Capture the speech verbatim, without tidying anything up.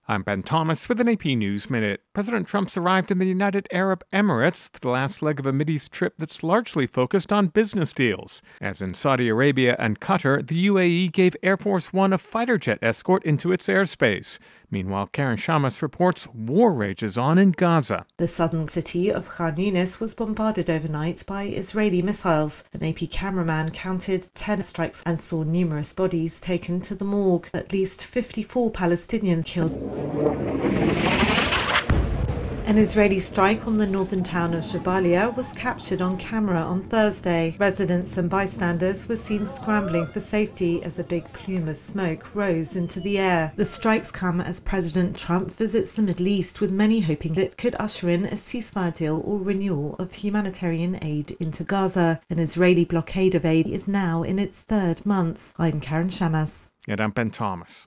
I'm Ben Thomas with an A P News Minute. President Trump's arrived in the United Arab Emirates for the last leg of a Mideast trip that's largely focused on business deals. As in Saudi Arabia and Qatar, the U A E gave Air Force One a fighter jet escort into its airspace. Meanwhile, Karen Shamas reports war rages on in Gaza. The southern city of Khan Yunis was bombarded overnight by Israeli missiles. An A P cameraman counted ten strikes and saw numerous bodies taken to the morgue. At least fifty-four Palestinians killed. An Israeli strike on the northern town of Jabalia was captured on camera on Thursday. Residents and bystanders were seen scrambling for safety as a big plume of smoke rose into the air. The strikes come as President Trump visits the Middle East, with many hoping it could usher in a ceasefire deal or renewal of humanitarian aid into Gaza. An Israeli blockade of aid is now in its third month. I'm Karen Shamas. And I'm Ben Thomas.